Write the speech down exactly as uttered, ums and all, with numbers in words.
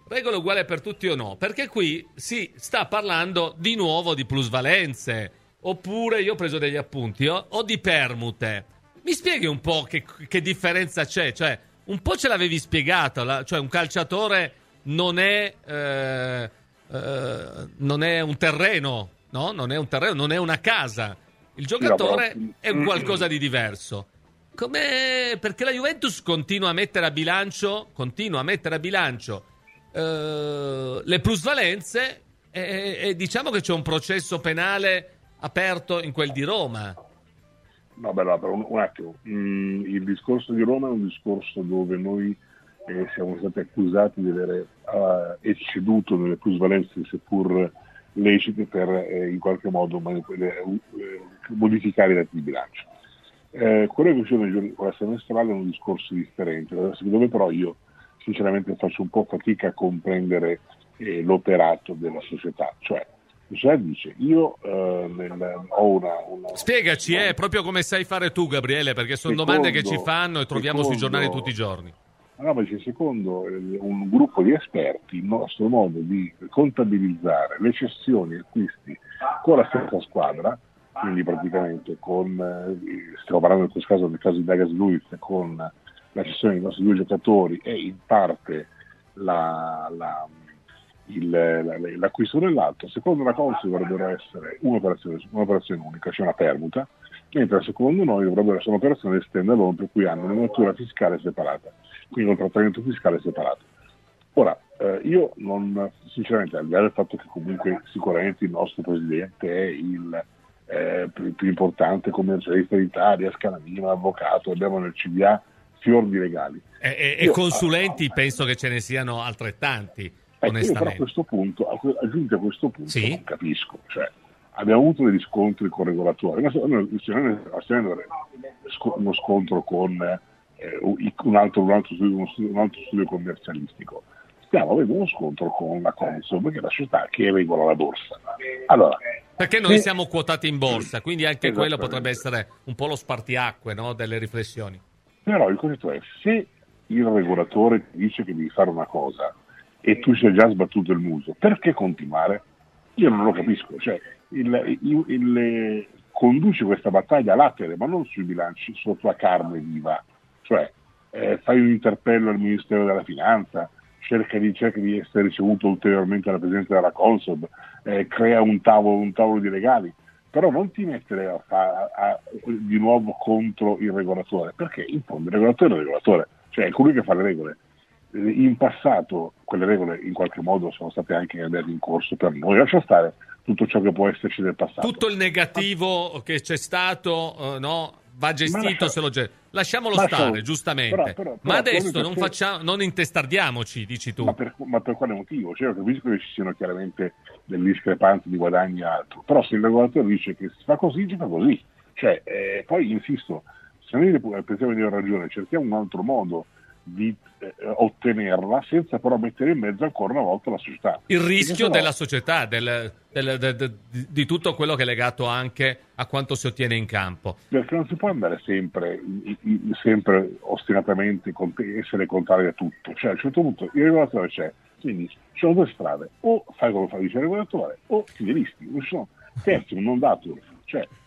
regola uguale per tutti o no? Perché qui si sta parlando di nuovo di plusvalenze, oppure io ho preso degli appunti, o, o di permute. Mi spieghi un po' che, che differenza c'è? Cioè, un po' ce l'avevi spiegato, la, cioè un calciatore non è, eh, eh, non è un terreno, no? Non è un terreno, non è una casa. Il giocatore è un qualcosa di diverso. Come, perché la Juventus continua a mettere a bilancio, continua a mettere a bilancio eh, le plusvalenze e, e diciamo che c'è un processo penale aperto in quel di Roma. No, beh, no, però un, un attimo. Mm, il discorso di Roma è un discorso dove noi eh, siamo stati accusati di avere uh, ecceduto nelle plusvalenze, seppur lecite, per eh, in qualche modo manip- eh, modificare i dati di bilancio. Eh, quello che succede con la semestrale è un discorso differente, secondo me, però io sinceramente faccio un po' fatica a comprendere eh, l'operato della società. Cioè, la società dice, io eh, nel, ho una, una... Spiegaci, una, è eh, proprio come sai fare tu, Gabriele, perché sono secondo, domande che ci fanno e troviamo secondo, sui giornali tutti i giorni. No, perché secondo un gruppo di esperti il nostro modo di contabilizzare le cessioni e acquisti con la stessa squadra, quindi praticamente con, stiamo parlando in questo caso nel caso di Douglas Luiz, con la cessione dei nostri due giocatori e in parte la, la, il, la, l'acquisto dell'altro, secondo la Consul dovrebbero essere un'operazione, un'operazione unica, cioè una permuta, mentre secondo noi dovrebbero essere un'operazione stand alone per cui hanno una natura fiscale separata, quindi un trattamento fiscale separato. Ora, eh, io non, sinceramente, al di là del fatto che comunque sicuramente il nostro presidente è il eh, più, più importante commercialista d'Italia, Scalamino, avvocato, abbiamo nel C D A fior di legali. E, e, io, e consulenti ah, penso che ce ne siano altrettanti, ecco, onestamente. Io però a questo punto, aggiunti a questo punto, sì? non capisco, cioè abbiamo avuto degli scontri con il regolatore, noi stiamo avendo uno scontro con eh, un, altro, un, altro studio, uno studio, un altro studio commercialistico, stiamo avendo uno scontro con la Consob, che è la società che regola la borsa. Allora, perché noi se... siamo quotati in borsa, quindi anche quello potrebbe essere un po' lo spartiacque, no, delle riflessioni. Però il concetto è, se il regolatore ti dice che devi fare una cosa e tu ci hai già sbattuto il muso, perché continuare? Io non lo capisco, cioè il, il, il, conduce questa battaglia a latere, ma non sui bilanci, sotto la carne viva, cioè eh, fai un interpello al Ministero della Finanza, cerca di, cerca di essere ricevuto ulteriormente alla Presidenza della Consob, eh, crea un tavolo, un tavolo di legali, però non ti mettere a, a, a, di nuovo contro il regolatore, perché in fondo il regolatore è il regolatore, cioè è colui che fa le regole. In passato quelle regole in qualche modo sono state anche cambiate in corso per noi, lascia stare tutto ciò che può esserci nel passato. Tutto il negativo ah. che c'è stato, uh, no, va gestito, lascia... se lo ge- lasciamolo ma stare, so, giustamente. Però, però, però, ma adesso non, perché... facciamo, non intestardiamoci, dici tu. Ma per, ma per quale motivo? Cioè, capisco che ci siano chiaramente delle discrepanze di guadagni e altro, però se il regolatore dice che si fa così, si fa così. Cioè, eh, poi insisto, se noi pensiamo di avere ragione, cerchiamo un altro modo di eh, ottenerla senza però mettere in mezzo ancora una volta la società. Il rischio no... della società, del, del, del, del, di tutto quello che è legato anche a quanto si ottiene in campo. Perché non si può andare sempre, sempre ostinatamente, essere contrari a tutto. Cioè a un certo punto il regolatore c'è, quindi ci sono due strade, o fai come fa dice il regolatore o ti delisti, non ci sono terzi, non dato. Cioè